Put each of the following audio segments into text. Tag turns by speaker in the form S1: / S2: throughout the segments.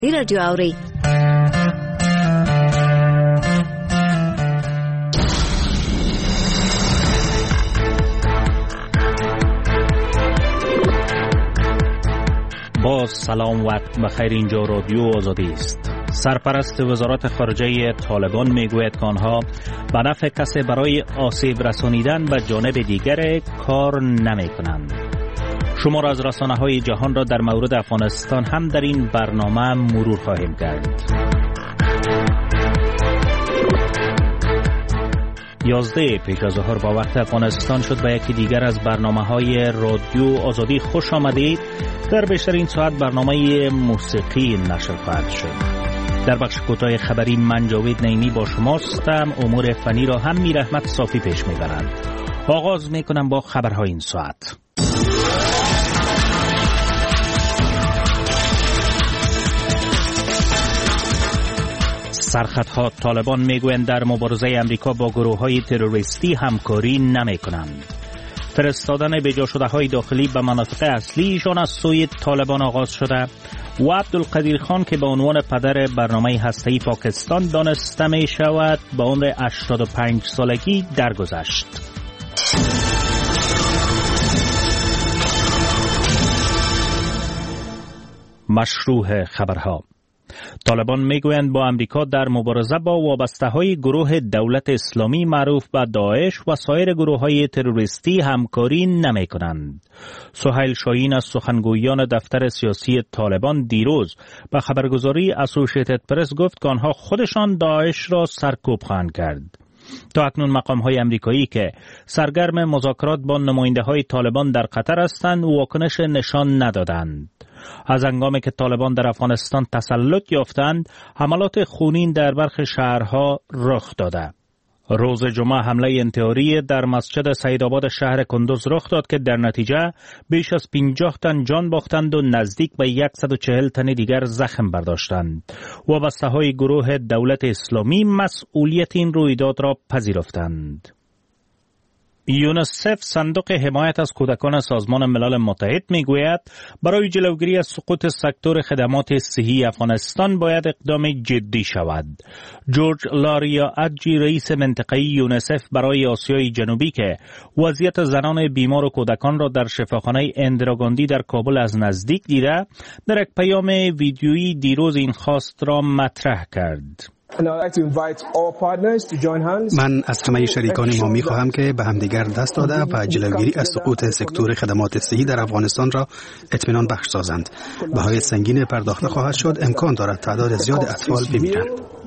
S1: رادیو آوری
S2: با سلام وقت بخیر. اینجا رادیو آزادی است. سرپرست وزارت خارجه طالبان میگوید که آنها به نفع کسی برای آسیب رسانیدن به جانب دیگر کار نمی کنند. شمار از رسانه‌های جهان را در مورد افغانستان هم در این برنامه مرور خواهیم کرد. 11 پیش از ظهر با وقت افغانستان شد به یکی دیگر از برنامه‌های رادیو آزادی خوش آمدید. در بیشترین ساعت برنامه موسیقی نشر خواهد شد. در بخش کوتاه خبری من جاوید نعیمی با شماستم. امور فنی را هم میر احمد صافی پیش میبرند. آغاز میکنم با خبرهای این ساعت. سرخطها طالبان میگویند در مبارزه امریکا با گروه‌های تروریستی همکاری نمی‌کنند. فرستادن بجا شده های داخلی به مناطق اصلیشان از سوی طالبان آغاز شده و عبدالقدیر خان که به عنوان پدر برنامه هسته‌ای پاکستان دانسته می شود به عمر 85 سالگی درگذشت. مشروع خبرها. طالبان میگویند با امریکا در مبارزه با وابسته‌های گروه دولت اسلامی معروف به داعش و سایر گروه‌های تروریستی همکاری نمی‌کنند. سهیل شاهین از سخنگویان دفتر سیاسی طالبان دیروز به خبرگزاری اسوشیتد پرس گفت که آنها خودشان داعش را سرکوب خواهند کرد. تا اکنون مقام‌های امریکایی که سرگرم مذاکرات با نماینده‌های طالبان در قطر هستند واکنش نشان ندادند. از هنگامی که طالبان در افغانستان تسلط یافتند، حملات خونین در برخی شهرها رخ داده. روز جمعه حمله انتحاری در مسجد سیدآباد شهر کندوز رخ داد که در نتیجه بیش از 50 تن جان باختند و نزدیک به 140 تن دیگر زخم برداشتند. وابسته‌های گروه دولت اسلامی مسئولیت این رویداد را پذیرفتند. یونیسف صندوق حمایت از کودکان سازمان ملل متحد میگوید برای جلوگیری از سقوط سکتور خدمات صحی افغانستان باید اقدام جدی شود. جورج لاریا اجی رئیس منطقه‌ای یونیسف برای آسیای جنوبی که وضعیت زنان بیمار و کودکان را در شفاخانه اندراگاندی در کابل از نزدیک دیده، در یک پیام ویدیویی دیروز این خواست را مطرح کرد.
S3: من از همه شریکان ما می خواهم که به همدیگر دست داده و جلوگیری از سقوط سکتور خدمات صحی در افغانستان را اطمینان بخش سازند. بهای سنگین پرداخته خواهد شد. امکان دارد تعداد زیاد اطفال بمیرند.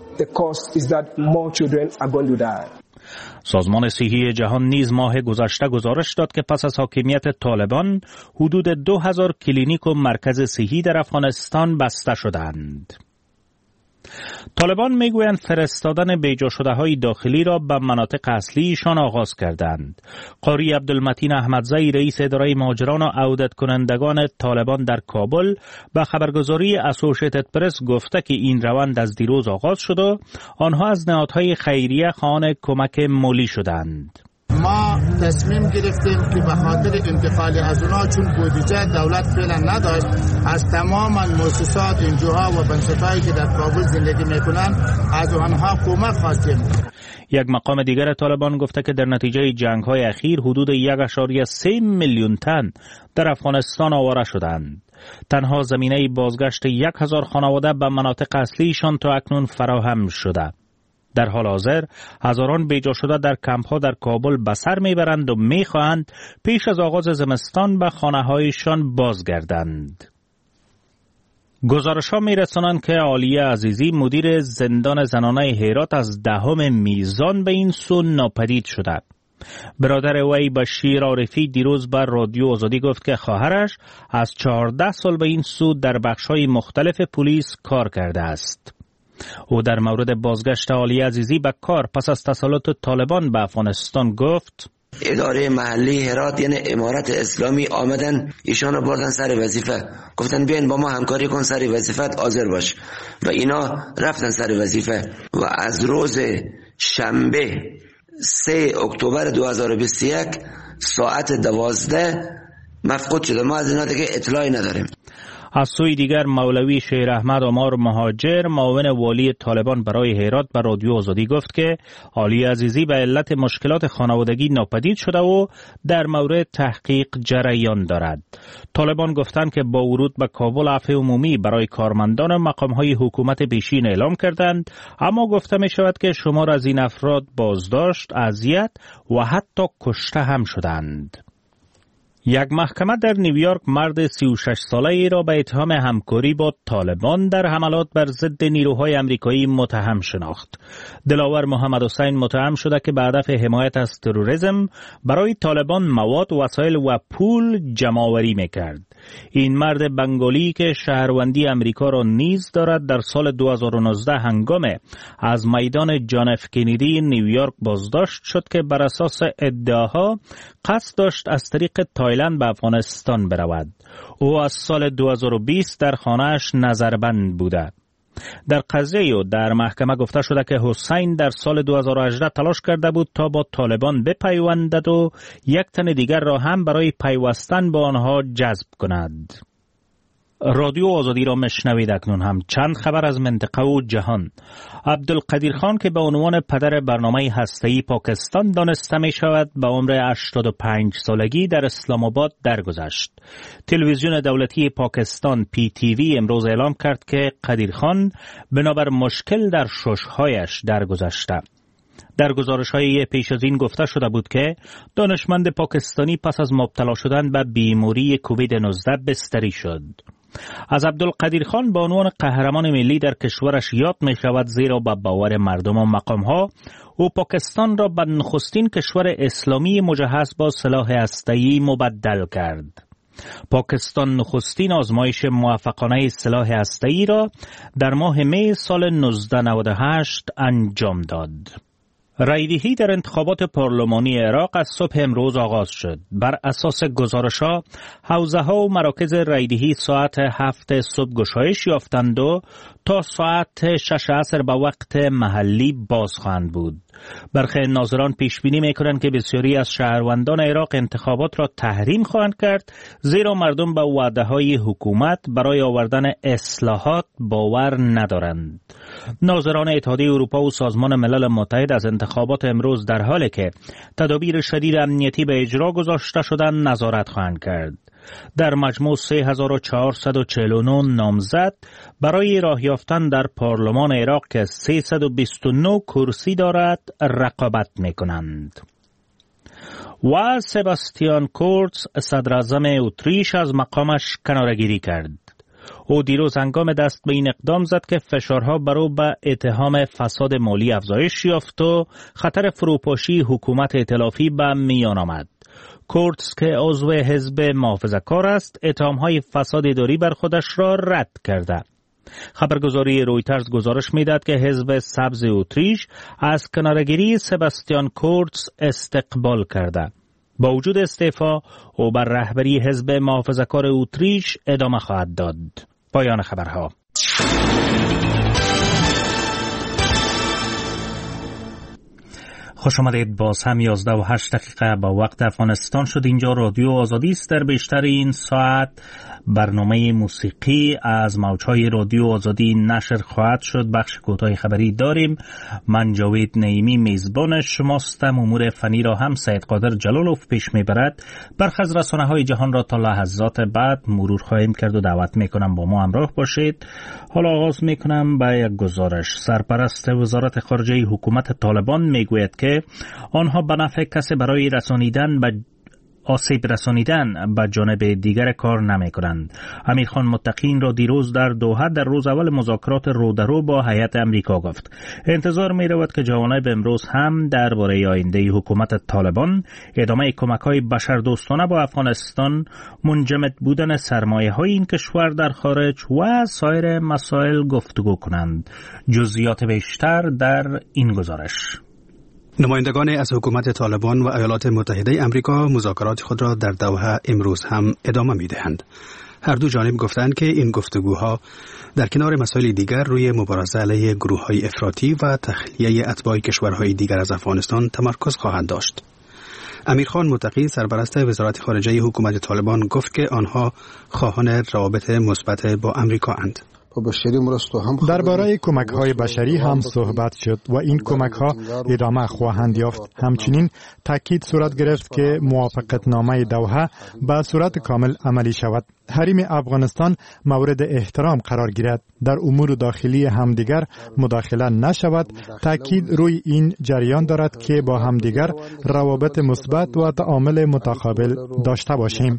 S2: سازمان صحی جهان نیز ماه گذشته گزارش داد که پس از حاکمیت طالبان حدود 2000 کلینیک و مرکز صحی در افغانستان بسته شدند. طالبان میگویند فرستادن بیجا شده های داخلی را به مناطق اصلیشان آغاز کردند. قاری عبدالمتین احمدزئی رئیس اداره مهاجران و عودت کنندگان طالبان در کابل به خبرگزاری اسوشیتد پرس گفته که این روند از دیروز آغاز شد و آنها از نهادهای خیریه خواهان کمک مالی شدند.
S4: ما تصمیم گرفتیم که به خاطر انتقال از اونا چون بودجه دولت فعلا نداشت از تمام مؤسسات انجوها و بنسطهایی که در کابل زندگی میکنن از آنها کمک خواستیم.
S2: یک مقام دیگر طالبان گفته که در نتیجه جنگ‌های اخیر حدود 1.3 میلیون تن در افغانستان آواره شدند. تنها زمینه بازگشت 1000 خانواده به مناطق اصلیشان تا اکنون فراهم شده. در حال حاضر هزاران بیجا شده در کمپ‌ها در کابل به سر میبرند و میخواهند پیش از آغاز زمستان به خانه‌هایشان بازگردند. گزارش‌ها میرسانند که عالیه عزیزی مدیر زندان زنانه هرات از 10 میزان به این سو ناپدید شده. برادر وی بشیر عارفی دیروز بر رادیو آزادی گفت که خواهرش از 14 سال به این سو در بخش‌های مختلف پلیس کار کرده است. او در مورد بازگشت عالیه عزیزی به کار پس از تسلط طالبان به افغانستان گفت:
S5: اداره محلی هرات یعنی امارت اسلامی آمدن ایشانو بردن سر وظیفه، گفتن بیاین با ما همکاری کن سر وظیفت حاضر باش و اینا رفتن سر وظیفه و از روز شنبه 3 اکتبر 2021 ساعت 12 مفقود شده. ما از اینا دیگه اطلاعی نداریم.
S2: از سوی دیگر مولوی شیر احمد عمر مهاجر معاون والی طالبان برای هرات به رادیو آزادی گفت که علی عزیزی به علت مشکلات خانوادگی ناپدید شده و در مورد تحقیق جریان دارد. طالبان گفتند که با ورود به کابل عفو عمومی برای کارمندان مقام‌های حکومت پیشین اعلام کردند، اما گفته می شود که شمار از این افراد بازداشت، اذیت و حتی کشته هم شدند. یک محکمه در نیویورک مرد 36 ساله ای را به اتهام همکاری با طالبان در حملات بر ضد نیروهای آمریکایی متهم شناخت. دلاور محمد حسین متهم شده که به هدف حمایت از تروریسم برای طالبان مواد، وسایل و پول جمع‌آوری می‌کرد. این مرد بنگالی که شهروندی آمریکا را نیز دارد در سال 2019 هنگام از میدان جان اف کندی نیویورک بازداشت شد که بر اساس ادعاها قصد داشت از طریق تایلند به افغانستان برود. او از سال 2020 در خانه‌اش نظربند بوده. در قضیه در محکمه گفته شده که حسین در سال 2018 تلاش کرده بود تا با طالبان بپیوندد و یک تن دیگر را هم برای پیوستن با آنها جذب کند. رادیو آزادی را مشنوید. اکنون هم چند خبر از منطقه و جهان. عبدالقدیر خان که به عنوان پدر برنامه هسته‌ای پاکستان دانسته می شود به عمر 85 سالگی در اسلام آباد درگذشت. تلویزیون دولتی پاکستان PTV امروز اعلام کرد که قدیر خان بنابر مشکل در شش‌هایش درگذشته. در گزارش‌های پیش از این گفته شده بود که دانشمند پاکستانی پس از مبتلا شدن به بیماری کووید 19 بستری شد. از عبدالقدیر خان به عنوان قهرمان ملی در کشورش یاد می شود، زیرا به باور مردم و مقام‌ها او پاکستان را به نخستین کشور اسلامی مجهز با سلاح هسته‌ای مبدل کرد. پاکستان نخستین آزمایش موفقانه سلاح هسته‌ای را در ماه می سال 1998 انجام داد. رایدهی در انتخابات پارلمانی عراق از صبح امروز آغاز شد. بر اساس گزارش‌ها، حوزه‌ها و مراکز رایدهی ساعت 7 صبح گشایش یافتند و تا ساعت 6 عصر به وقت محلی باز خواهند بود. برخی ناظران پیش بینی می‌کنند که بسیاری از شهروندان عراق انتخابات را تحریم خواهند کرد، زیرا مردم به وعده‌های حکومت برای آوردن اصلاحات باور ندارند. ناظران اتحادیه اروپا و سازمان ملل متحد از انتخابات امروز در حالی که تدابیر شدید امنیتی به اجرا گذاشته شدند نظارت خواهند کرد. در مجموع 3449 نامزد برای راه یافتن در پارلمان عراق که 329 کرسی دارد رقابت می‌کنند. و سباستیان کورتز صدراعظم اتریش از مقامش کناره‌گیری کرد. او دیروز هنگام دست به این اقدام زد که فشارها بر او به اتهام فساد مالی افزایش یافت و خطر فروپاشی حکومت ائتلافی به میان آمد. کورتز که عضو حزب محافظه‌کار است، اتهام‌های فساد اداری بر خودش را رد کرده. خبرگزاری رویترز گزارش می‌دهد که حزب سبز اتریش از کناره‌گیری سباستیان کورتز استقبال کرده. با وجود استعفا او بر رهبری حزب محافظه‌کار اتریش ادامه خواهد داد. پایان خبرها. خوش آمدید. باز هم 11:08 با وقت افغانستان شد. اینجا رادیو آزادی است. در بیشتر این ساعت برنامه موسیقی از موجهای رادیو آزادی نشر خواهد شد. بخش کوتاه خبری داریم. من جاوید نعیمی میزبان شماستم. امور فنی را هم سید قادر جلالوف پیش میبرد. برخی از رسانه‌های جهان را تا لحظات بعد مرور خواهیم کرد و دعوت میکنم با ما همراه باشید. حالا آغاز میکنم با یک گزارش. سرپرست وزارت خارجه حکومت طالبان میگوید که آنها به نفع کسی برای آسیب رسانیدن به جانب دیگر کار نمی کنند. امیرخان متقی را دیروز در دوحه در روز اول مذاکرات رودرو با هیئت امریکا گفت. انتظار می رود که جوانب امروز هم درباره آینده حکومت طالبان، ادامه کمک‌های بشردوستانه با افغانستان، منجمد بودن سرمایه‌های این کشور در خارج و سایر مسائل گفتگو کنند. جزئیات بیشتر در این گزارش.
S3: نمایندگان از حکومت طالبان و ایالات متحده آمریکا مذاکرات خود را در دوحه امروز هم ادامه می‌دهند. هر دو جانب گفتند که این گفتگوها در کنار مسائل دیگر روی مبارزه علیه گروه‌های افراطی و تخلیه اتباع کشورهای دیگر از افغانستان تمرکز خواهند داشت. امیرخان متقی سرپرست وزارت خارجه حکومت طالبان گفت که آنها خواهان روابط مثبت با امریکا اند.
S1: درباره کمک‌های بشری هم صحبت شد و این کمک‌ها ادامه خواهند یافت. همچنین تاکید صورت گرفت که موافقتنامه دوحه به صورت کامل عملی شود. حریم افغانستان مورد احترام قرار گیرد. در امور داخلی همدیگر مداخله نشود. تاکید روی این جریان دارد که با همدیگر روابط مثبت و تعامل متقابل داشته باشیم.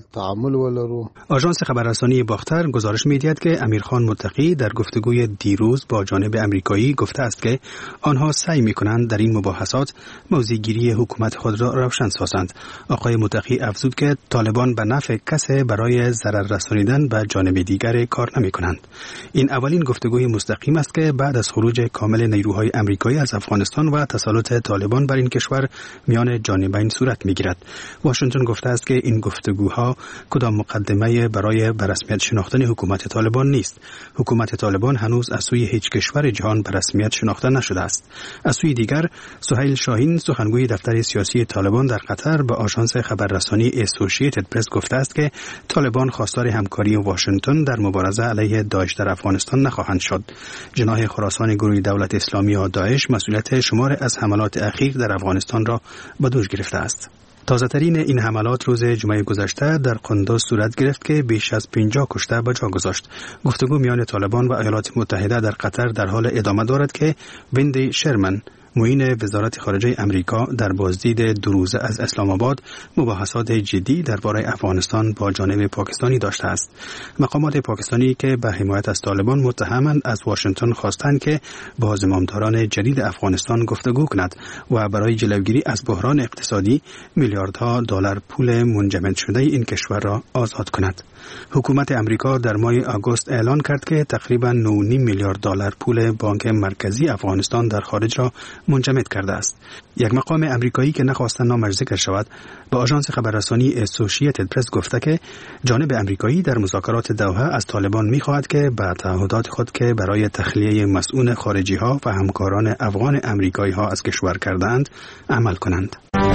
S3: آژانس خبررسانی باختر گزارش می‌دهد که امیرخان متقی در گفتگوی دیروز با جانب امریکایی گفته است که آنها سعی می‌کنند در این مباحثات موضع‌گیری حکومت خود را روشن سازند. آقای متقی افزود که طالبان به نفع کسی برای ضرر رسانیدن به جانب دیگر کار نمی‌کنند. این اولین گفتگوی مستقیم است که بعد از خروج کامل نیروهای امریکایی از افغانستان و تسلط طالبان بر این کشور میان جانبین صورت می‌گیرد. واشنگتن گفته است که این گفتگوها کدام مقدمه برای به رسمیت شناختن حکومت طالبان نیست. حکومت طالبان هنوز از سوی هیچ کشور جهان به رسمیت شناخته نشده است. از سوی دیگر سهیل شاهین سخنگوی دفتر سیاسی طالبان در قطر به آژانس خبررسانی اسوسییتد پرس گفته است که طالبان خواستار همکاری واشنگتن در مبارزه علیه داعش در افغانستان نخواهند شد. جناح خراسان گروه دولت اسلامی یا داعش مسئولیت شمار از حملات اخیر در افغانستان را به دوش گرفته است. تازه‌ترین این حملات روز جمعه گذشته در قندوز صورت گرفت که بیش از 50 کشته به جا گذاشت. گفتگو میان طالبان و ایالات متحده در قطر در حال ادامه دارد که ویندی شرمن معین وزارت خارجه امریکا در بازدید دو روزه از اسلام آباد مباحثات جدی درباره افغانستان با جانب پاکستانی داشته است. مقامات پاکستانی که به حمایت از طالبان متهمند از واشنگتن خواستند که با زمامداران جدید افغانستان گفتگو کند و برای جلوگیری از بحران اقتصادی میلیاردها دلار پول منجمد شده این کشور را آزاد کند. حکومت امریکا در ماه آگوست اعلان کرد که تقریباً 9.5 میلیارد دلار پول بانک مرکزی افغانستان در خارج را منجمد کرده است. یک مقام امریکایی که نخواست نامش ذکر شود به آژانس خبررسانی اسوسییتد پرس گفته که جانب امریکایی در مذاکرات دوحه از طالبان می‌خواهد که به تعهدات خود که برای تخلیه مسئول خارجی‌ها و همکاران افغان امریکایی‌ها از کشور کردند عمل کنند.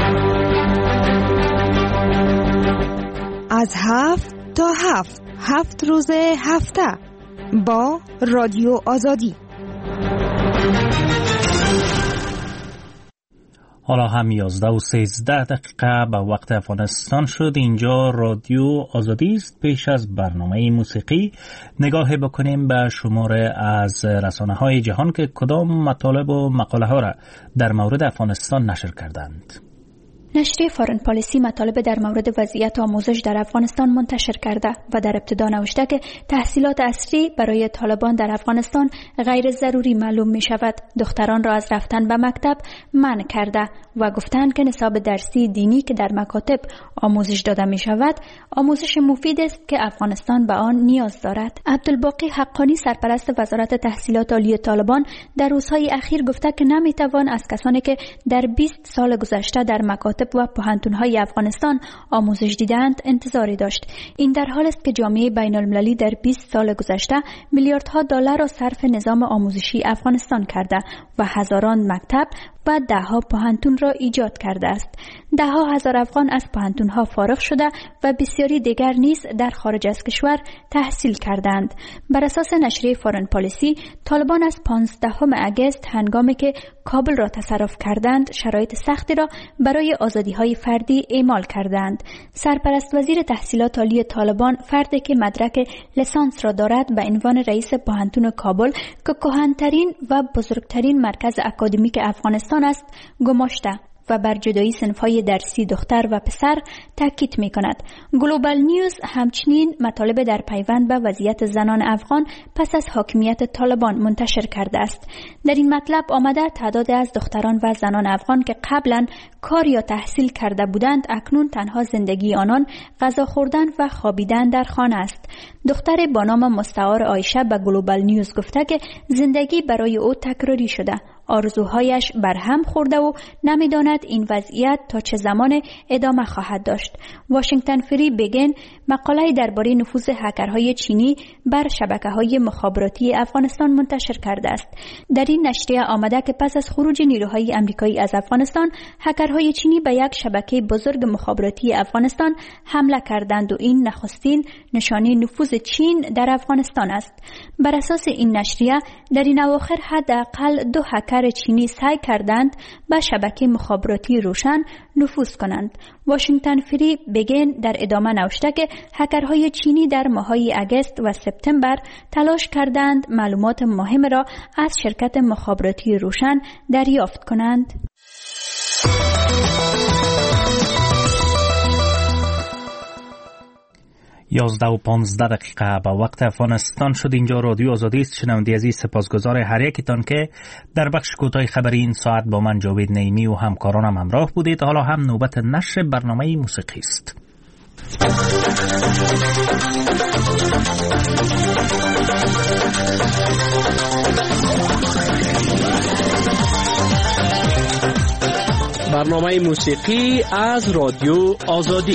S6: از 7 تا 7 روز هفته با رادیو آزادی.
S2: حالا هم 11:13 به وقت افغانستان شد. اینجا رادیو آزادی است. پیش از برنامه موسیقی نگاه بکنیم به شماره از رسانه‌های جهان که کدام مطالب و مقاله ها را در مورد افغانستان نشر کردند.
S7: نشریه فارن پالیسی مطالب در مورد وضعیت آموزش در افغانستان منتشر کرده و در ابتدا نوشته که تحصیلات عصری برای طالبان در افغانستان غیر ضروری معلوم می شود. دختران را از رفتن به مکتب منع کرده و گفتند که نصاب درسی دینی که در مکاتب آموزش داده می شود آموزش مفید است که افغانستان به آن نیاز دارد. عبدالباقی حقانی سرپرست وزارت تحصیلات عالی طالبان در روزهای اخیر گفته که نمی توان از کسانی که در 20 سال گذشته در مکاتب و پوهنتون‌های افغانستان آموزش دیدند انتظاری داشت. این در حال است که جامعه بین‌المللی در 20 سال گذشته میلیاردها دلار را صرف نظام آموزشی افغانستان کرده و هزاران مکتب و ده‌ها پوهنتون را ایجاد کرده است. ده‌ها هزار افغان از پوهنتون‌ها فارغ شده و بسیاری دیگر نیز در خارج از کشور تحصیل کردند. بر اساس نشریه فارن پالیسی، طالبان از 15 اگست هنگامی که کابل را تصرف کردند، شرایط سختی را برای آزادی‌های فردی اعمال کردند. سرپرست وزیر تحصیلات عالی طالبان، فردی که مدرک لیسانس را دارد، به عنوان رئیس پوهنتون کابل که کهن‌ترین و بزرگترین مرکز اکادمیک افغانستان است، گماشته و بر جدایی صنف‌های درسی دختر و پسر تاکید می‌کند. گلوبال نیوز همچنین مطالب در پیوند به وضعیت زنان افغان پس از حاکمیت طالبان منتشر کرده است. در این مطلب آمده تعداد از دختران و زنان افغان که قبلا کار یا تحصیل کرده بودند اکنون تنها زندگی آنان غذا خوردن و خوابیدن در خانه است. دختر با نام مستعار عایشه به گلوبال نیوز گفته که زندگی برای او تکراری شده. آرزوهایش برهم خورده و نمیداند این وضعیت تا چه زمان ادامه خواهد داشت. واشنگتن فری بگین مقاله درباره نفوذ هکرهای چینی بر شبکه‌های مخابراتی افغانستان منتشر کرده است. در این نشریه آمده که پس از خروج نیروهای آمریکایی از افغانستان، هکرهای چینی به یک شبکه بزرگ مخابراتی افغانستان حمله کردند و این نخستین نشانه نفوذ چین در افغانستان است. بر اساس این نشریه در این اواخر حداقل 2 هکر چینی سعی کردند به شبکه مخابراتی روشن نفوذ کنند. واشنگتن فری بگین در ادامه نوشته که هکرهای چینی در ماه‌های اگست و سپتامبر تلاش کردند معلومات مهم را از شرکت مخابراتی روشن دریافت کنند.
S2: 11:15 به وقت افغانستان شد. اینجا رادیو آزادی است. شنونده عزیز، سپاسگزار هر یکتان که در بخش کوتاه خبری این ساعت با من جاوید نعیمی و همکارانم همراه بودید. حالا هم نوبت نشر برنامه موسیقی است.
S8: برنامه موسیقی از رادیو آزادی.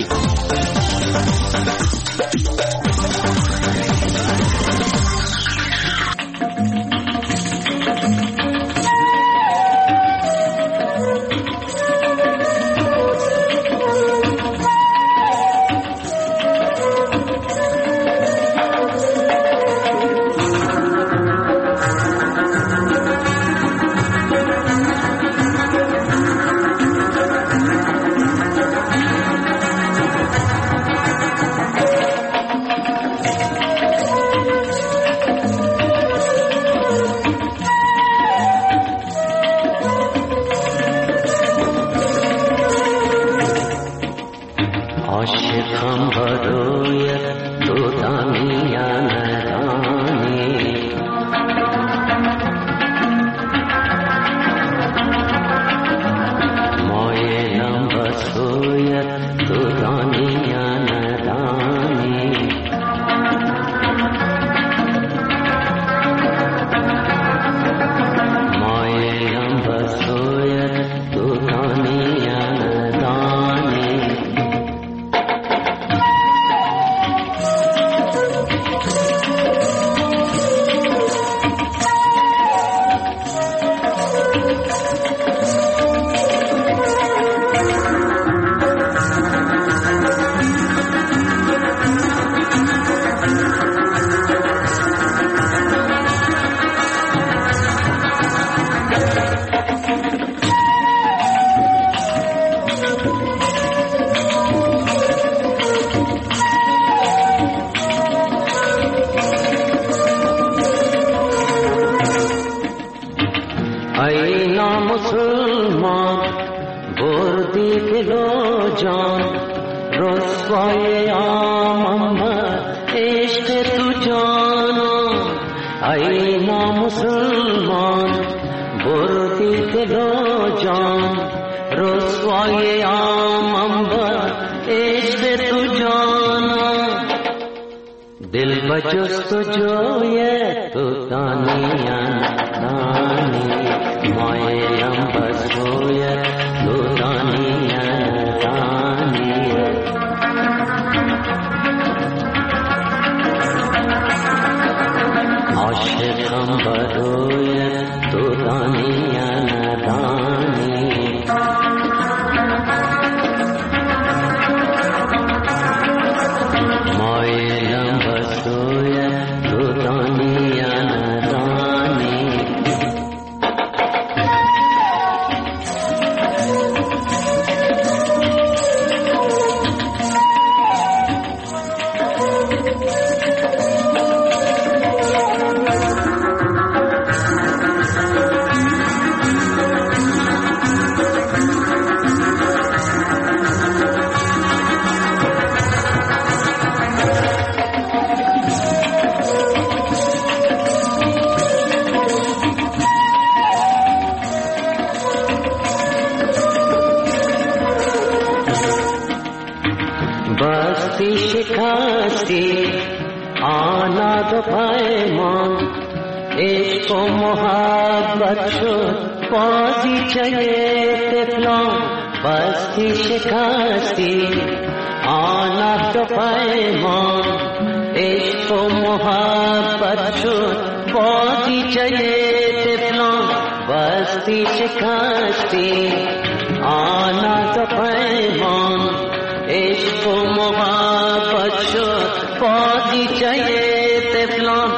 S9: آنا دو پیمان عشق و محبت شد بازیچه طفلان بستی شکستی آنا دو پیمان عشق و محبت شد بازیچه طفلان بستی شکستی آنا دو پیمان عشق و محبت شد بازیچه طفلان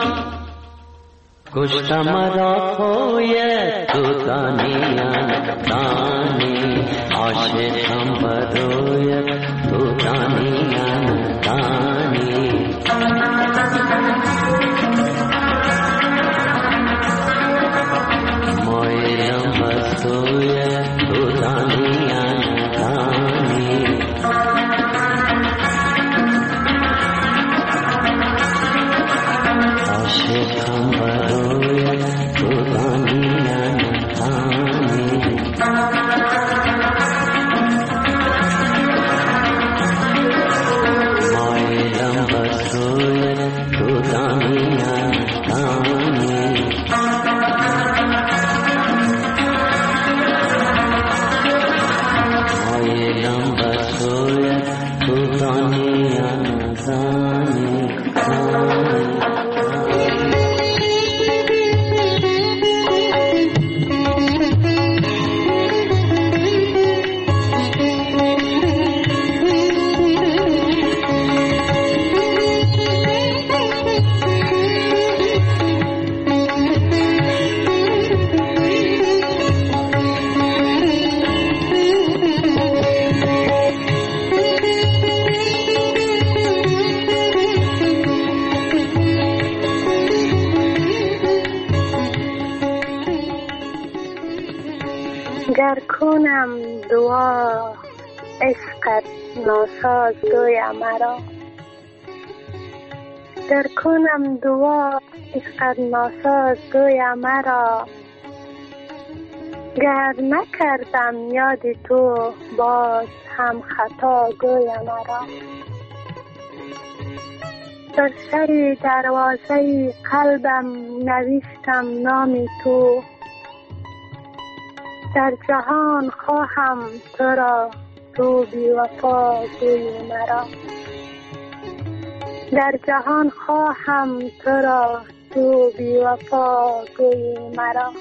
S9: گشتم را پویه تو دانیان دانی عاشقم بدویه تو دانیان دانی مایلم بستویه تو دانیان دانی عاشقم بدویه تو دانیان دانی مایلم بستویه تو دانیان دانی مایلم بستویه تو دانیان دانی
S10: گر کنم دعا عشقت ناساز گوی مرا گر کنم دعا عشقت ناساز گوی مرا گر نکردم یاد تو باز هم خطا گوی مرا در سر دروازه قلبم نوشتم نام تو در جهان خواهم تو را تو بی وفا گوی مرا در جهان خواهم تو را تو بی وفا گوی مرا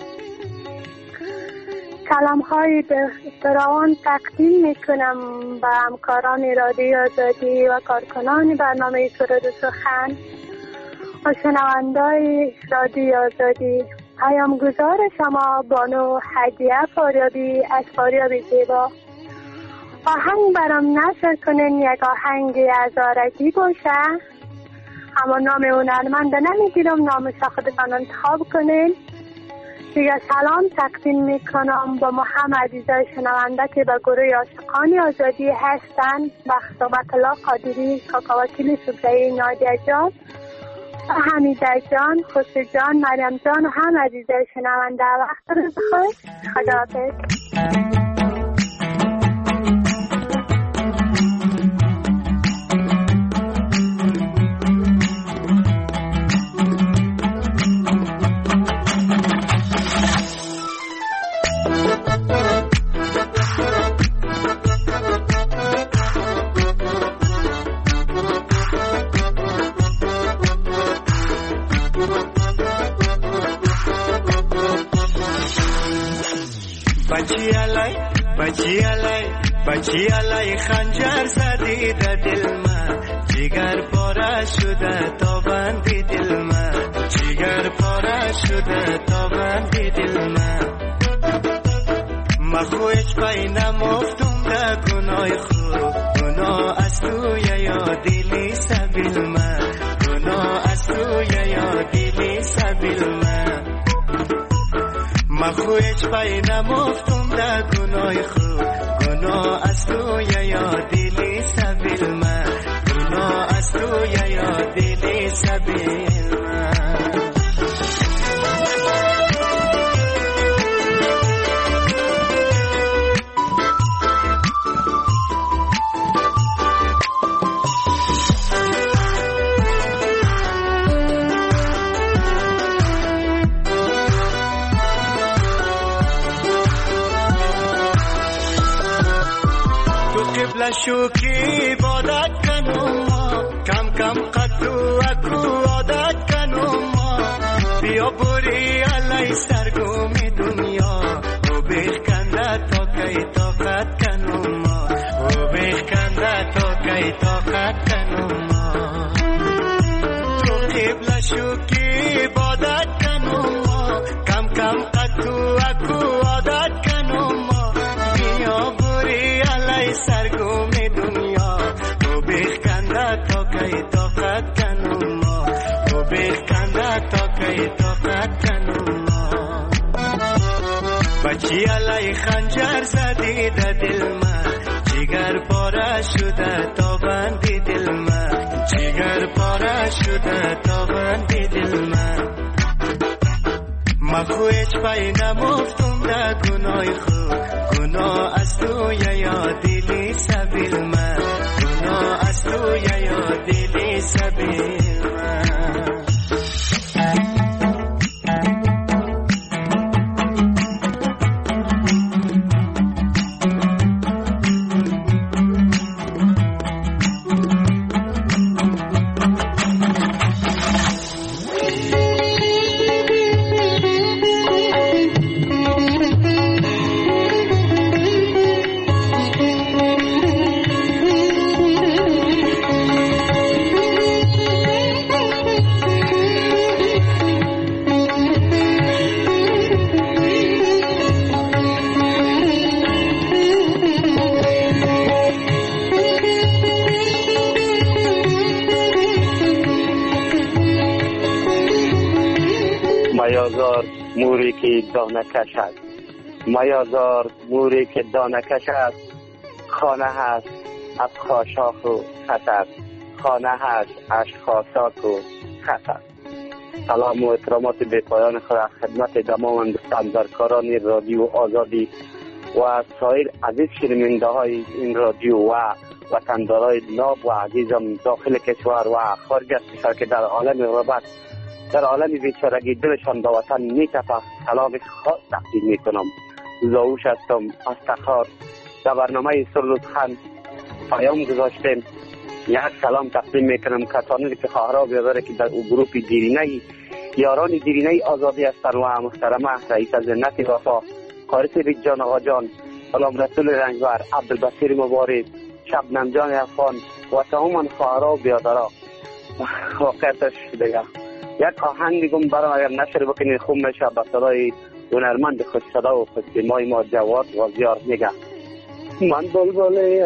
S10: کلم‌های فراوان تقدیم میکنم به همکاران رادیو آزادی و کارکنان برنامه سرود و سخن و شنونده‌های رادیو آزادی. پیامگزار شما بانو هدیه فاریابی از فاریاب زیبا. آهنگ برام نشر کنین یک آهنگ هزارگی باشه، اما نام هنرمند نمیگیرم، نامش خودتان انتخاب کنین. دیگه سلام تقدیم میکنم با همه عزیزای شنونده که به گروه عاشقان آزادی هستن، بخت الله قادری، کاکا وکیل سبزه‌ای، نادیه جان، حمیده جان، خوشی جان، مریم جان و هم عزیزای شنونده. وقت روز خوش، خداحافظ.
S11: بچی علای خنجر زدی در دل من، جگر پاره شده تا بندی دل من، جگر پاره شده تا بندی دل من. مخویش بینم افتم در گناه خود، گناه از توی یا دلی سبیل من، گناه از توی یا دلی سبیل من. مخویش بینم افتم در گناه خود، گناه از توی یا دلی سبیل من، گناه از توی یا دلی سبیل من. لشوکی عبادت کنم ما کم کم قطو اکو عادت کنم ما بیا بوری علی سرگومی دنیا و بیخکنده تا کی طاقت کنم ما و بیخکنده تا کی طاقت کنم ما تو قبل شوکی عبادت کنم ما کم کم قطو اکو عادت کنم ما بیا بوری علی سرگومی دنیا و بیخکنده تا کی طاقت کنم ما و بیخکنده تا کی طاقت کنم ما بچی علی خنجر زدی در دل من جگر پاره شده تا بندی دل من جگر پاره شده تا بندی دل من مخو هیچ پای نمفتم در گناه خود گناه از تو یا دلی سبیل من گناه از تو یا دلی سبیل من
S12: میازار موری که دانه کش است میازار موری که دانه کش است خانه هست از خاشاک و خط است خانه هست از خاشاک و خط است. سلام و احترامات بی‌پایان خود خدمت تمام هندوستانکاران رادیو آزادی و سایر عزیز شنونده های این رادیو و وطندارای ناب و عزیزم داخل کشور و خارج از کشور که در عالم غربت در عالم بیچارگی دلشان به وطن میتپه سلام خاص تقدیم میکنم. زاوش هستم از تخار. در برنامه سرلوزخان پیام گذاشتیم یک سلام تقدیم میکنم کسانی که خواهرها بیاداره که در او گروپ دیرینه یاران دیرینه آزادی هستند و محترمه رئیس زنت وفا قارس بیجان آقا جان سلام رسول رنگور عبدالبصیر مبارک شبنم جان افغان و تمام خواهرها بیاداره واقعیتش دیگه یک آهنگ دیگم برام اگر نشر بکنید خوب میشه با صدای هنرمند خوش صدا و خوشتیمای ما جواد غازیار میگه من بلبل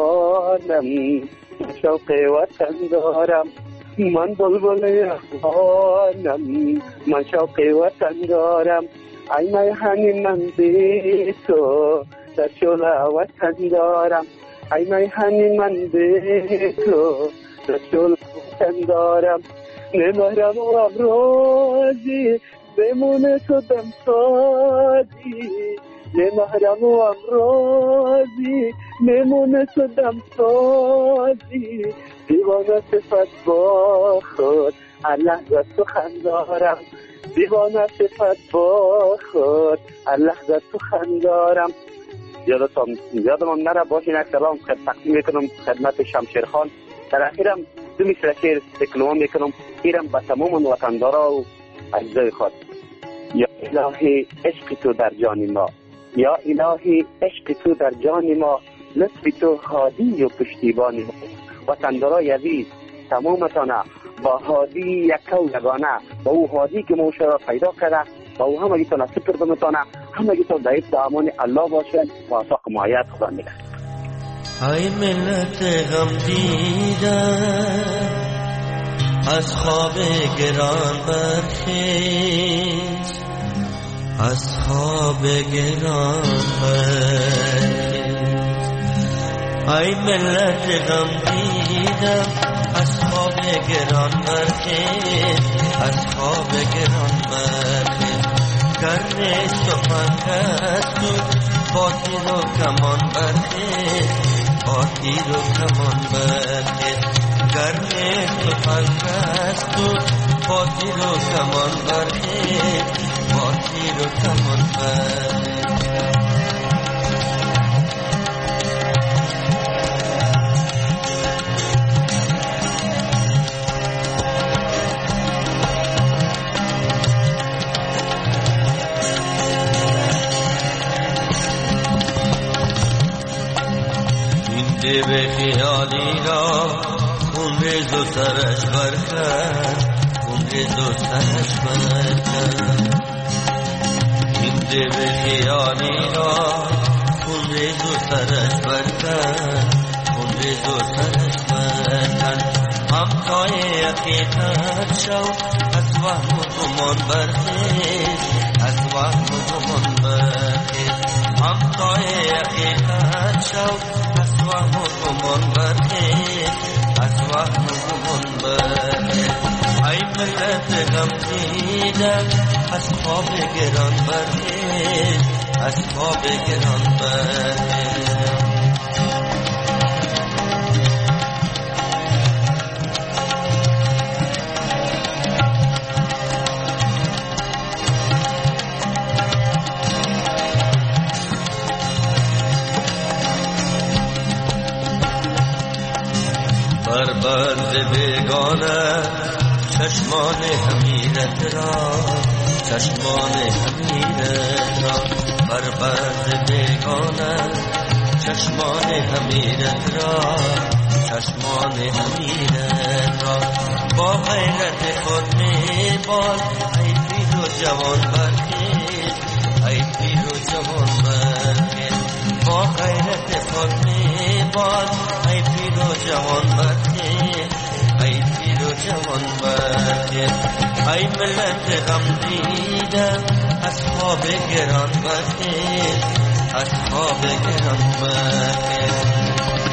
S12: افغانم شوق وطن دارم من بلبل افغانم من شوق وطن دارم ای میهنی من بی تو در شل وطن دارم ای میهنی من بی تو در شل وطن دارم نمارم و امروزی بمونه تو دم سازی نمارم و امروزی بمونه تو دم سازی دیوانه صفت با خود الله در سخن دارم دیوانه صفت با خود الله در سخن دارم. یادم نره باشین یک سلام تقدیم میکنم خدمت شمشیر خان. در اخیرم دو مثل شعر تکلمه میکنم ایرم به تمام وطندارا و عزیزای خود. یا الهی عشق تو در جان ما یا الهی عشق تو در جان ما لطف تو هادی و پشتیبان ما وطندارای عزیز تمامتانه با هادی یکو یگانه با او هادی که موشه را پیدا کرده با او همه گیتانه سپر دمتانه همه گیتان دایف به امان الله باشن و اصاق مایت خدا میگه.
S9: ای ملت غم دیدن از خواب گران برخیز از خواب گران برخیز ای ملت غم دیدن از خواب گران برخیز از خواب گران برخیز کرنے سپاکستو با تیر و کمان برخیز با تیر و کمان برخیز کرنے سپاکستو با تیر و کمان برخیز با تیر و کمان برخیز دیو خیالی را خون ریز و سرش برکرد، خون ریز و سرش برکرد. این دیو خیالی را خون ریز و سرش برکرد، خون ریز و سرش برکرد. همتای حقیقت شو از وهم و گمان برخیز، از وهم و گمان برخیز. همتای حقیقت شو از وهم و گمان برخیز، از وهم و گمان برخیز. ای ملت غم دیده از خواب گران برخیز، از خواب گران برخیز. بر بند بیگانه چشمان حمیرت را، چشمان حمیرت را. بر بند بیگانه چشمان حمیرت را، چشمان حمیرت را. با غیرت خود میبال ای پیر و جوان برخیز، ای پیر و جوان برخیز. با غیرت خود میبال ای پیر و جوان برخیز، ای پیر و جوان برخیز. ای ملت غم دیده از خواب گران برخیز، از خواب گران برخیز.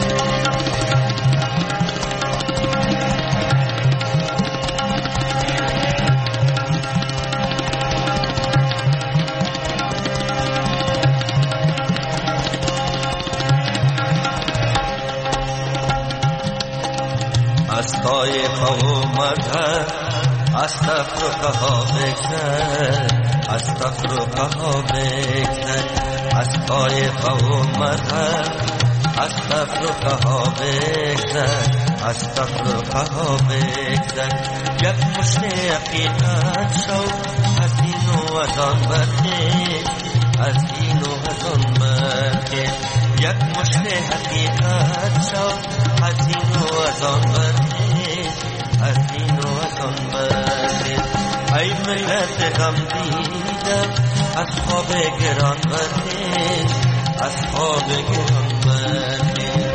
S9: از طایفه و مذهب از تفرقه ها بگذر، از تفرقه ها بگذر. از طایفه و مذهب از تفرقه ها بگذر، از تفرقه ها بگذر. یک مشت حقیقت شو از این و از آن برخیز، از این و از آن برخیز. یک مشت حقیقت شو از این و از آن برخیز، از این و از آن برخیز. ای ملت غم دیده از خواب گران برخیز، از خواب گران برخیز.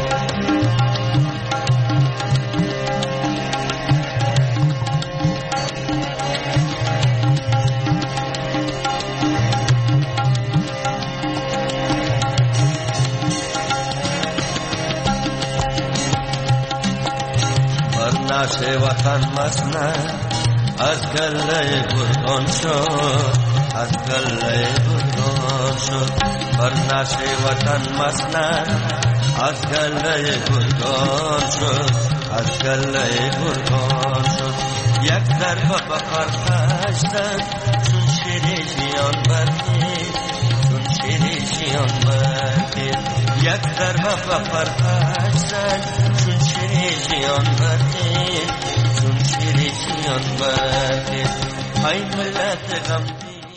S9: ناش وطن مسند از گله گردان شد، از گله گردان شد. بر ناش وطن مسند از گله گردان شد، از گله گردان شد. یک ضربه به خرخش زد چون شیر ژیان برخیز، چون شیر ژیان برخیز. یک ضربه به خرخش زد چون شیر ژیان برخیز، چون شیر ژیان برخیز. ای ملت غم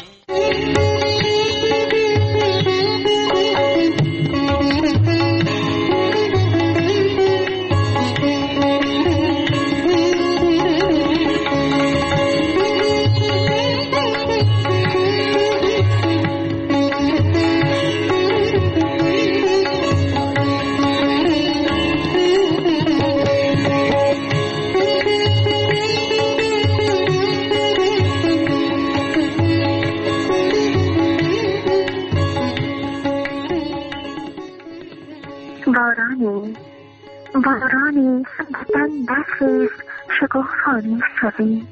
S10: بارانی وطن برخیز شکوفانی شویم.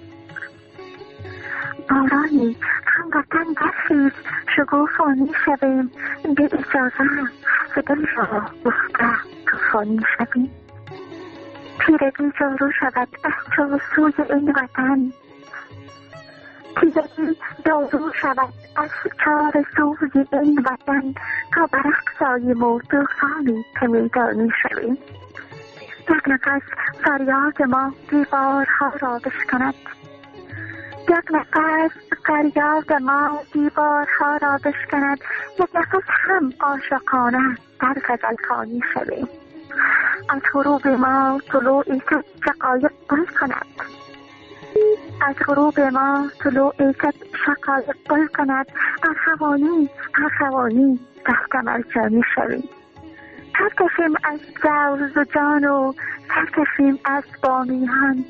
S10: بارانی هموطن برخیز شکوفانی شویم. به اجازه و دل را گفته طوفانی شویم. تیرگی جارو شود از تو سوی این وطن، تیرگی جارو شود از چار سوی این وطن. تا برقصاییم و طوفانی که میدانی شویم. یک نفس فریاد ما دیوارها را بشکند، یک نفس فریاد ما دیوارها را بشکند. یک نفس هم عاشقانه در غزلخوانی شویم. از غروب ما طلوعی که شقایق گل کند، از غروب ما طلوعی که شقایق گل کند، از هوایی دستم جانی شوی. سرکشیم از جوز و جان و سرکشیم از بامیان،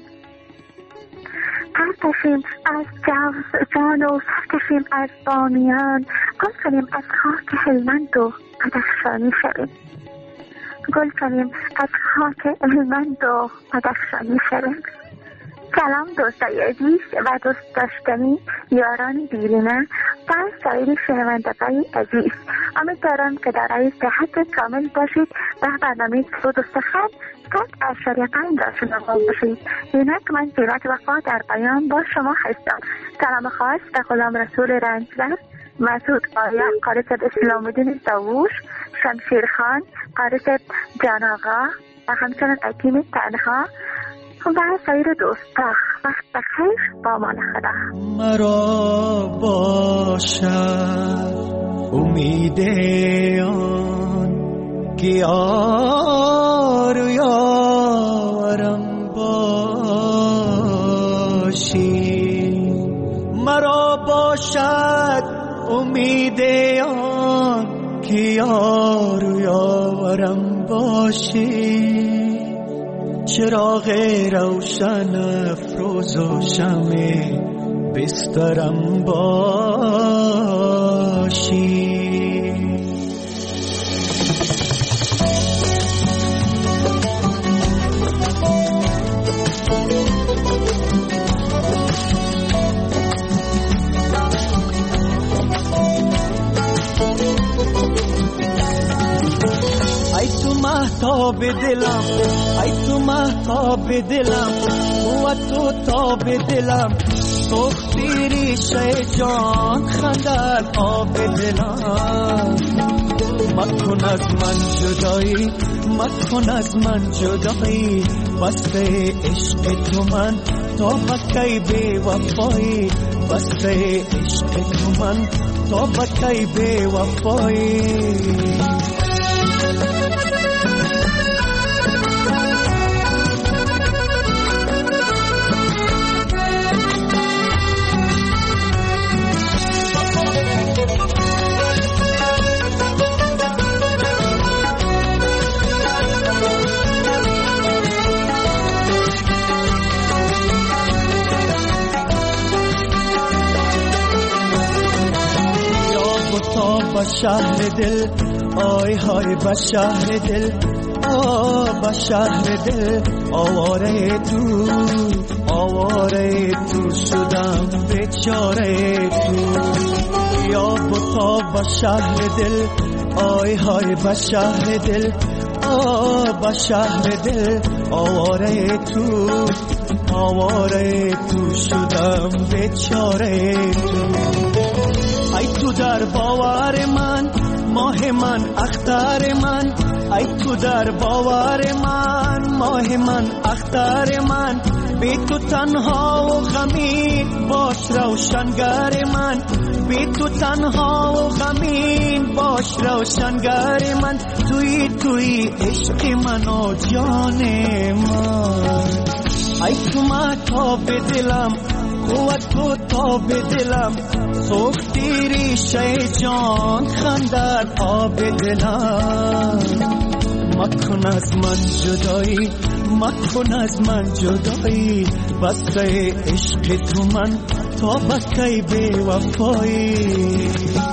S10: سرکشیم از جوز و جان و سرکشیم از بامیان، گل کنیم از خاک هلمند و بدخشانی شویم، گل کنیم از خاک هلمند و بدخشانی شویم. سلام دوستای عزیز و دوست داشتنی یاران بیرونه و سایر شنوندگان عزیز، امیدوارم که در صحت کامل باشید و برنامه صوت و سخن 100.5 را شنوا باشید. اینک من زینت وفا در بیان با شما هستم. سلام خاص به غلام رسول رنجبر، مسعود آیا قارس اسلام الدین داووش، شمشیر خان قارس جان آقا و همچنین حکیم تنها و سایر دوستا. وقت بخیر، با من خدا.
S11: مرا باشد امید آن که یار و یارم باشی، مرا باشد امید آن که یار و یارم باشی، چراغ روشن افروز و شمع بسترم باشی. مهتاب دلم، ای تو مهتاب دلم و تو تاب دلم، سختی ریشه جان خندد آب دلم. مکن از من جدایی، مکن از من جدایی، واسه عشق تو من تا بکی بی وفایی، واسه عشق تو من تا بکی بی وفایی. با شهر دل آی های با شهر دل با شهر دل آواره تو شدم بیچاره تو. یا بتا با شهر دل آی های با شهر دل با شهر دل آواره تو شدم بیچاره تو. ای تو در باور من ماه من اختر من، ای تو در باور من ماه من اختر من، بی تو تنها و غمین باش روشنگر من، بی تو تنها و غمین باش روشنگر من، توی عشق من و جان من. ای تو مهتاب دلم و تو تاب دلم، سختی ریشه جان خندد آب دلم. مکن از من جدایی، مکن از من جدایی، واسه عشق تو من تا بکی بی وفایی.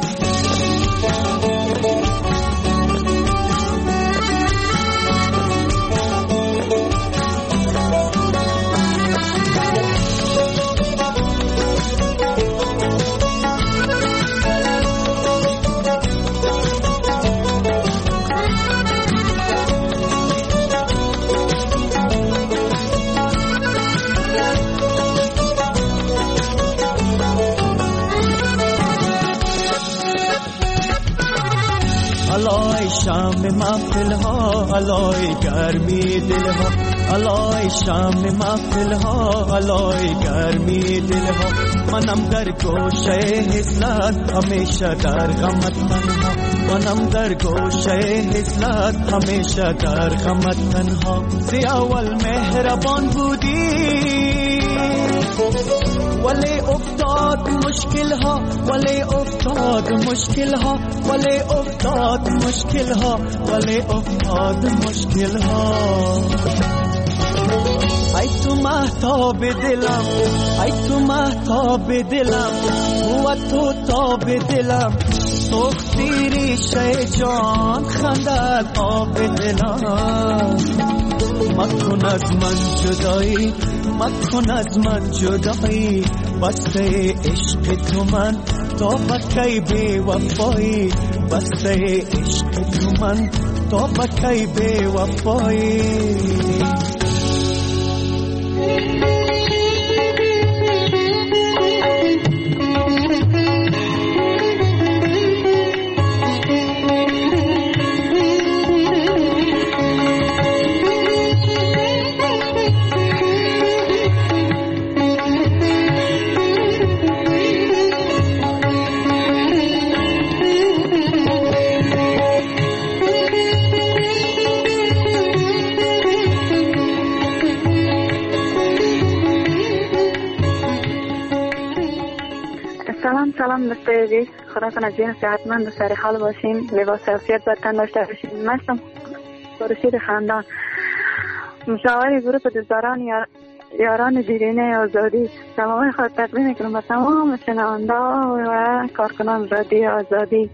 S11: علای شام محفل ها، علای گرمی دل ها، علای شام محفل ها، علای گرمی دل ها، منم در گوشه حسلت همیشه در غمت تنها، منم در گوشه حسلت همیشه در غمت تنها. زی اول مهربان بودی ولی افتاد مشکل ها، ولی افتاد مشکل ها، ولی افتاد مشکل ها، ولی افتاد مشکل ها. ای تو مهتاب دلم، ای تو مهتاب دلم، و تو تاب دلم، سختی ریشه جان خندد آب دلم. مکن از من جدایی، مکن از من جدایی، بسته عشق تو من تا بکی بی وفایی، بسته عشق تو من تا بکی بی وفایی.
S10: سلام دوست عزیز، خدا کنه جون صحتمند و سر حال باشین، لباس عافیت بر تن داشته باشین. من هستم خورشید خندان، مشاور گروه دوستداران یاران دیرینه آزادی. سلام خود تقدیم میکنم به تمام شنونده و کارکنان رادیو آزادی.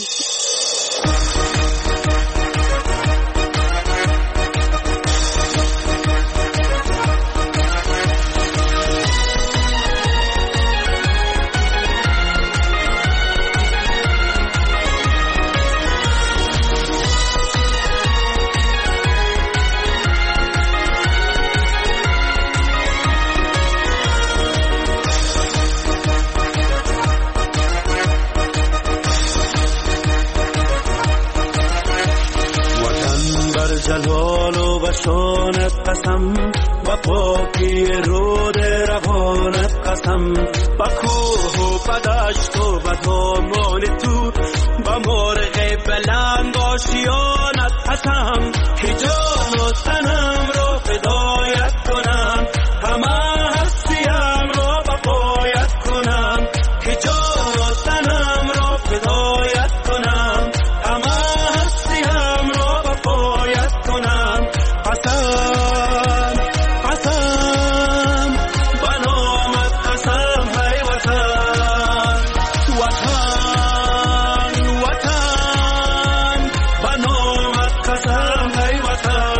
S11: جلال و بشانت قسم، و پاکی رود روانت قسم، با کوه و بدشت و بدامان تو، با مرغ بلند آشیانت قسم، که جان و تنم را فدایت کنم، همه هستیم را بقایت کنم، که جان و تنم را فدایت کنم، همه هستیم را بقایت کنم. قسم قسم بنامت قسم های وطن، وطن وطن بنامت قسم های وطن.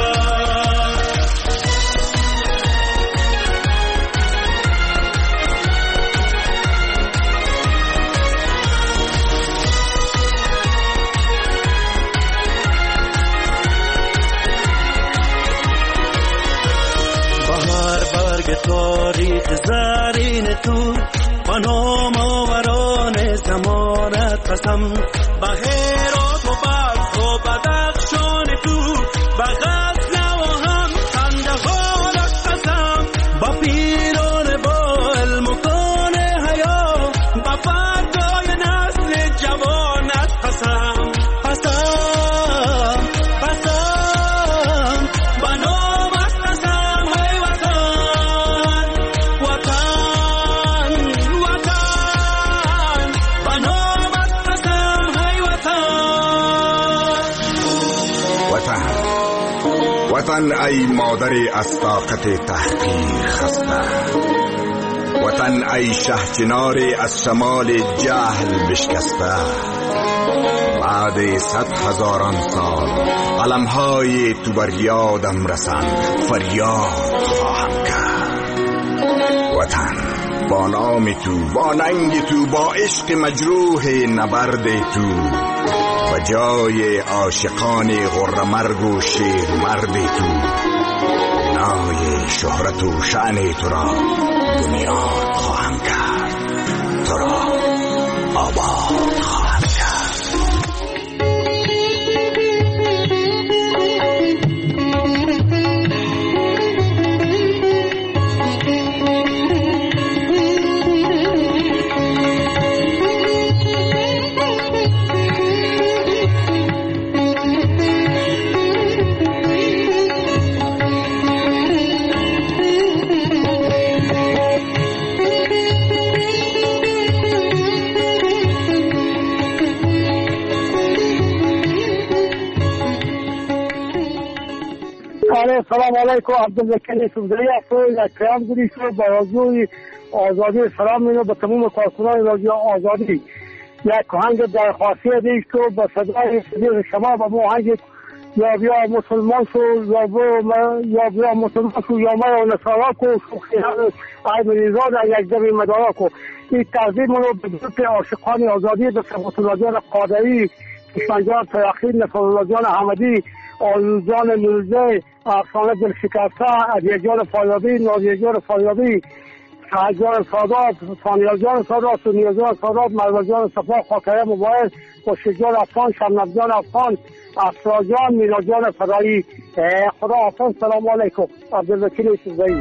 S11: تاریخ زرین تو، من آوران زمانت قسم، به هرات و بلخ و بدخشان تو، به غزل و هم خندقانت قسم، با پیران با علم و کان حیا، با فردای نسل جوانت قسم. قسم قسم بنامت قسم های وطن، وطن وطن بنامت قسم های وطن.
S13: وطن ای مادر از طاقت تحقیر خسته، وطن ای شهچنار از شمال جهل بشکسته، بعد 100,000 سال علمهای تو بر یادم رسند، فریاد خواهم کرد. وطن با نام تو، با ننگ تو، با عشق مجروح نبرد تو، و جای عاشقان غرمرگ و شیر مرد تو، بنای شهرت و شأن تو را بنیاد خواهم کرد، تو را آباد خواهم کرد.
S14: سلام علیکم. عبدالوکیل سوزدری هستم. یک پیام گذاشتم با رادیو آزادی سلام می‌کنم به تمام کارکنان رادیو آزادی. یک آهنگ درخواستی داشتم با صدای شما و ما آهنگ یا بیا مسلمان شو یا بیا مسلمان شو یا مرا نصارا کو عیب ریزا در یک جمع مدارا کو. این تقدیم رو به گروه عاشقان آزادی به صفت الله جان قادری، کشمنجان ترقی، نصر الله جان احمدی، آرزو جان نوزه، افسانه دلشکسته، عدیه جان فایابی، نازیه جان فایابی، سعد جان سادات، ثانیه جان سادات، سونیه جان سادات، مروه جان صفا، خاطره موبایل، خوشی جان افغان، شمنب جان افغان، افسا جان، مینا جان فدایی. خدا حافظ. سلام علیکم. عبدالوکیل سوزدری.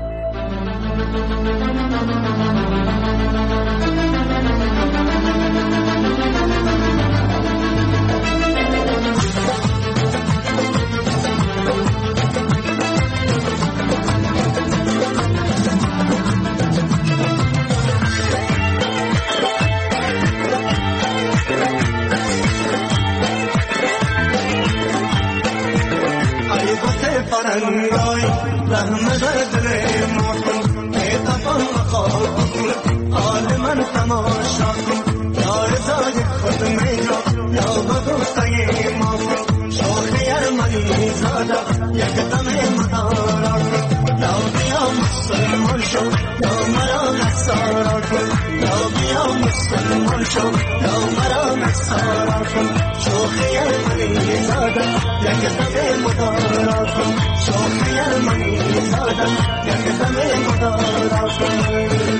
S11: فرنگای رحم دل ما کن اتفاق مقام کن حال من تماشا کن یا رضای خود میرا یا بگفتای ما کن شوخی ارمنی زاده یک دم مدارا کن یا بیا مسلمان شو یا مرا نصارا کن یا بیا مسلمان شو یا مرا نصارا کن شوخی ارمنی زاده یک دم مدارا کن شوخی ارمنی زاده یک دم مدارا کن.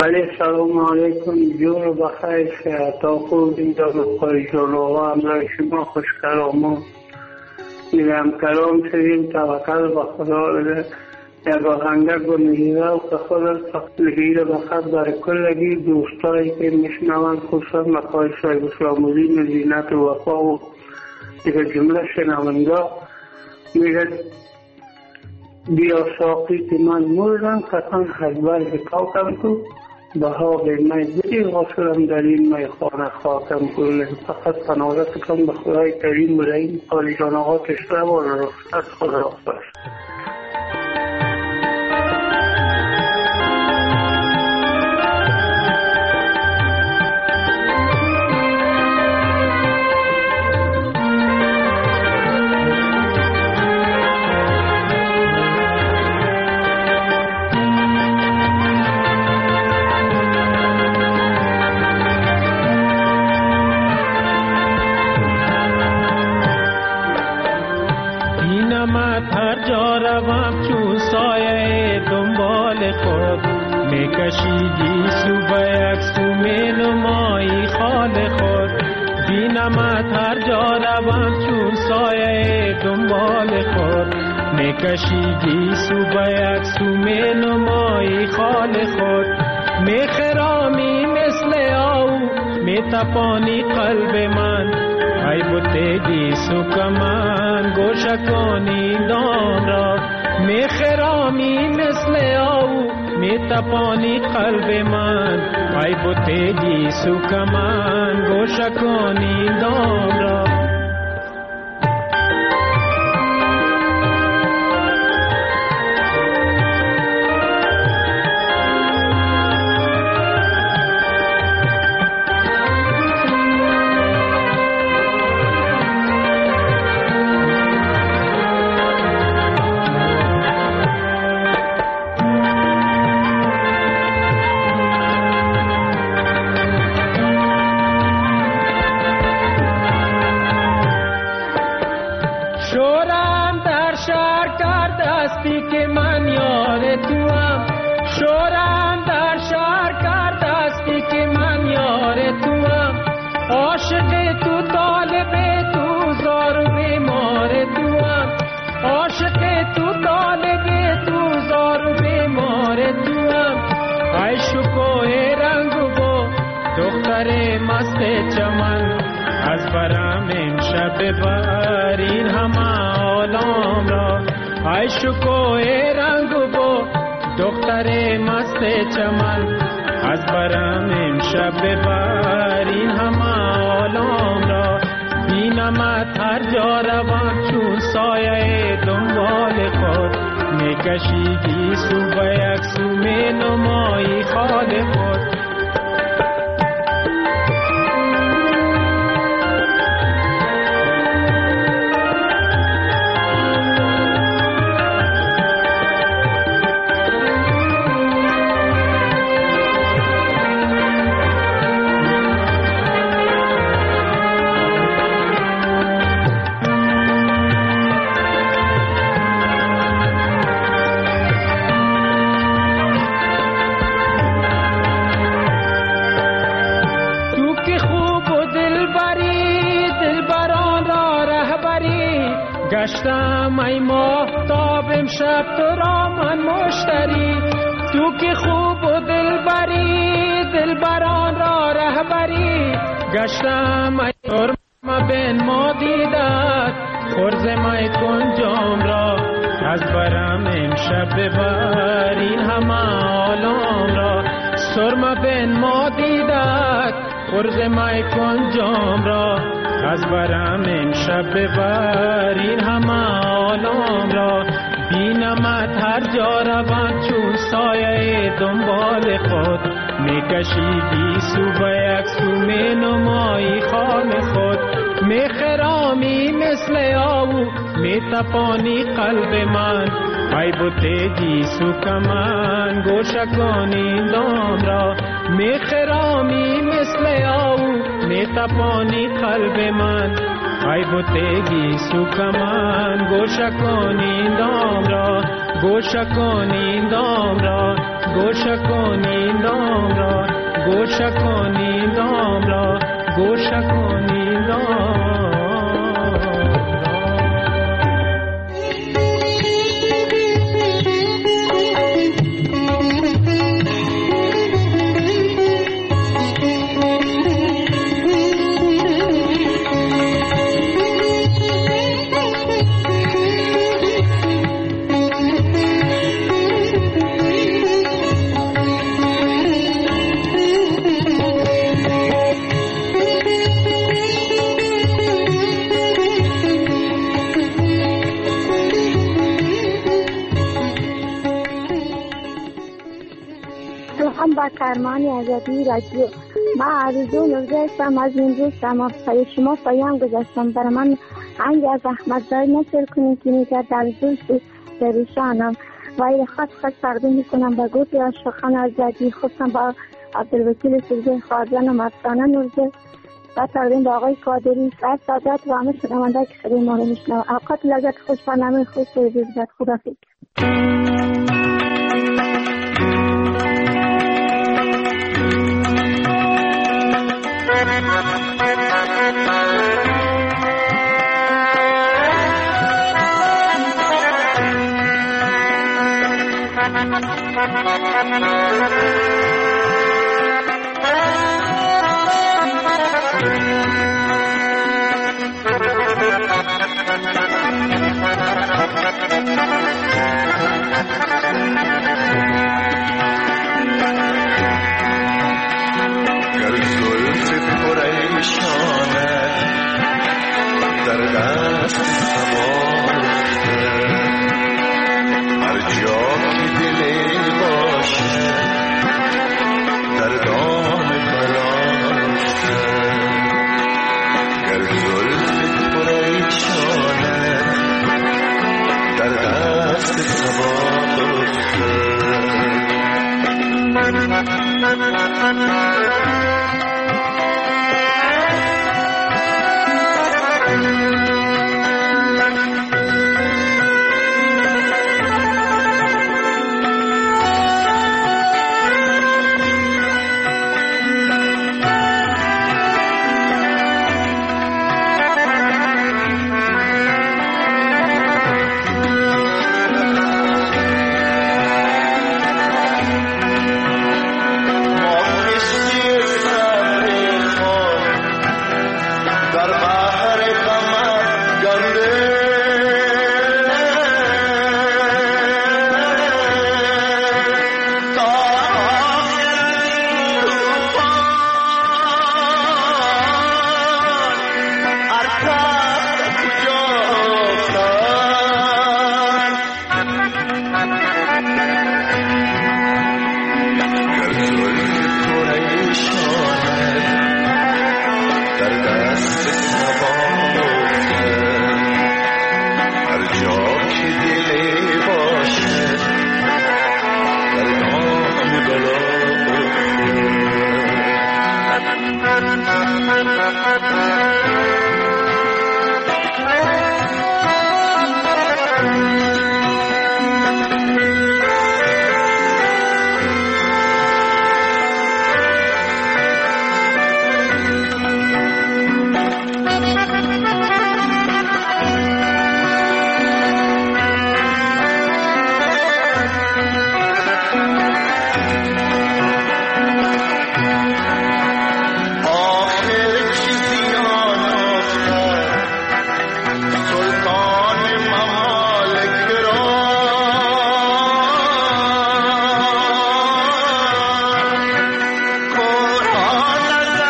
S15: بله سلام علیکم جور بخیر تا خوب اینجا بخوری جلو همراه شما خوش کلامون میگم کلام شدیم توکل به خدا بده یک آهنگه گنهیده و که خودت نگیره بخیر برای کلگی دوستایی که میشنون خصوصا مقای صاحب اسلام الدین زینت و وفا و دیگه جمله شنونده میگه بیا ساقی که من مردم کتن حجبر حکاکم کو بها به می بدی غسلم در این می خانه خاکم کن فقط پناهت کن به خدای کریم و رحیم قالی جاناغا کشته و رفت خدا باشد.
S16: کشیدی صبح یک سومه نمایی خال خود بینمت هر جا روم چون سایه دنبال خود میکشیدی صبح یک سومه نمایی خال خود میخرامی مثل آو میتپانی قلب من ای بتگی سکمان گوشکانی دام را میخرامی مثل آو میتپانی قلب من ای بتگی سکمان گوشکانی دام را ببرین همه عالم را ای شکوه رنگ بو دختر مست چمن از برم امشب ببرین همه عالم را بینمت هر جا روم چون سایه دنبال خود میکشیدی صبح یک سومه نمایی خال خود گشتم ای ماهتاب امشب تو را من مشتری تو که خوب و دلبری دلبران را رهبری گشتم ای ترم بین ما دیدت خرز می کن جام را از برم امشب ببرین همه عالم را سرم بین ما دیدت خرز می کن جام را از برم امشب ببرین همه عالم را بینمت هر جا روم چون سایه دنبال خود میکشیدی صبح یک سومه نمایی خال خود میخرامی مثل آو میتپانی قلب من ای بتگی سکمان گوشکانی دام را میخرامی مثل آو میتپانی قلب من ای بتگی سکمان گوشکانی دام را گوش کنید دام را، گوش کنید دام را، گوش کنید دام را، گوش کنید دام.
S10: با کرمانی آزادی رادیو. من آرزو نوزه هستم از این روز پای شما پیام گذاشتم. برای من هنگ از احمد زای نشر کنید که میگه در روز دریشانم و این خط تقدیم میکنم با گروه عاشقان آزادی، خصوصا با عبدالوکیل سوزه خارجان افسانه نوزه و تقدیم با آقای قادری و سادات و همه شنونده که صدای ما رو میشنوه. اوقات لذت خوش و نمه خوش و روزگار. خداحافظ.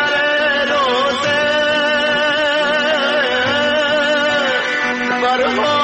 S11: But